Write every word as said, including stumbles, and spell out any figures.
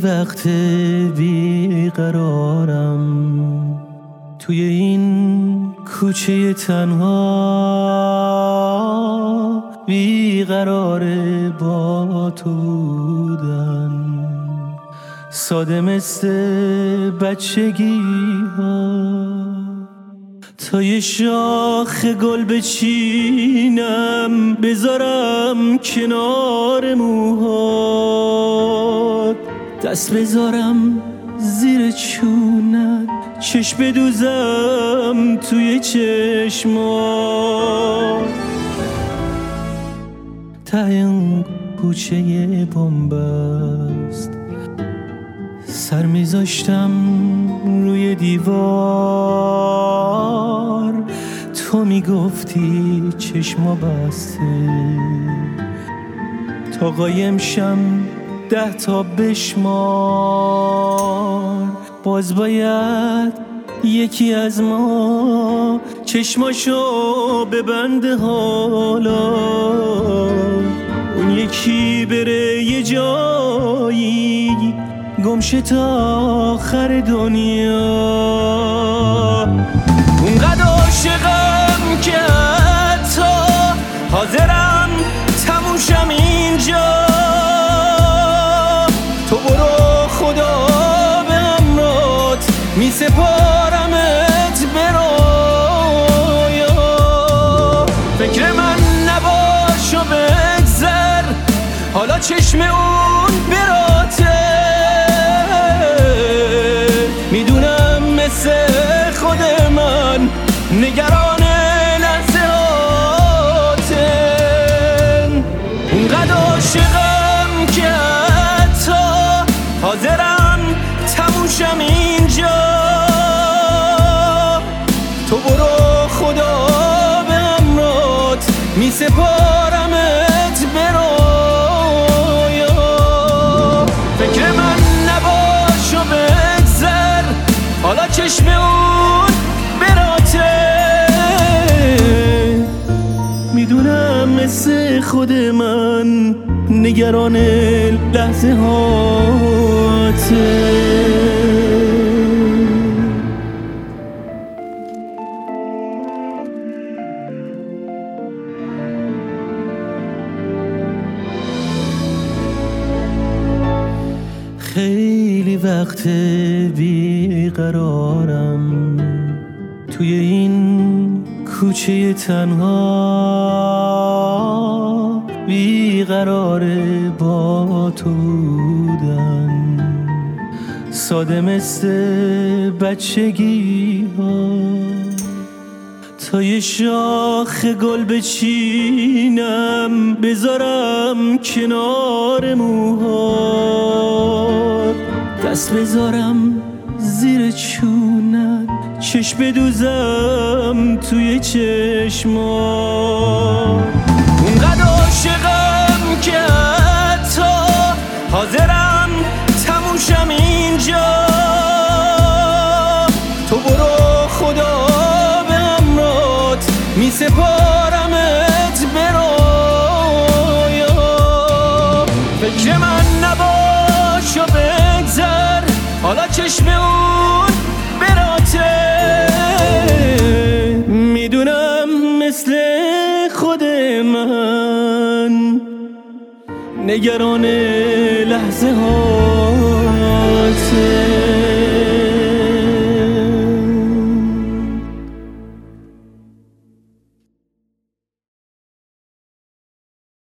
وقت بیقرارم توی این کوچه تنها، بیقراره با تو بودن، ساده مثل بچگی ها. تا یه شاخ گل بچینم بذارم کنار موهات، دست بذارم زیر چونت، چشم بدوزم توی چشمات. ته اون کوچه بن‌بست سر میذاشتم روی دیوار، تو میگفتی چشما بسته تا قایم شم ده تا بشمار. باز باید یکی از ما چشماشو ببنده، حالا اون یکی بره یه جایی گمشه تا آخر دنیا. اونقدر عاشقم که حتی حاضرم تموشم اینجا. تو برو خدا به امرات می سپارمت به رویا. فکر من نباش و بگذر، حالا چشم اون براته. میدونم مثل خود من نگران لحظه هاتن. اونقدر عاشقم که حتی حاضرم تموشم اینجا. تو برو خدا به امرات می سپارمت به رویا. فکر من نباش و بگذر، حالا چشم اون براته. میدونم مثل خود من نگران لحظه هاته. خیلی وقت بیقرارم توی این کوچه تنها، بیقراره با تو بودن، ساده مثل بچگی ها. تا یه شاخ گل بچینم بذارم کنار موهات، دست بذارم زیر چونت، چشم بدوزم توی چشمات. اونقدر عاشقم که حتی حاضرم تموشم اینجا. تو برو خدا به امرات می سپارمت به رویا. فکر من نباش و بگذر، حالا چشم اون براته. میدونم مثل خود من نگران لحظه ها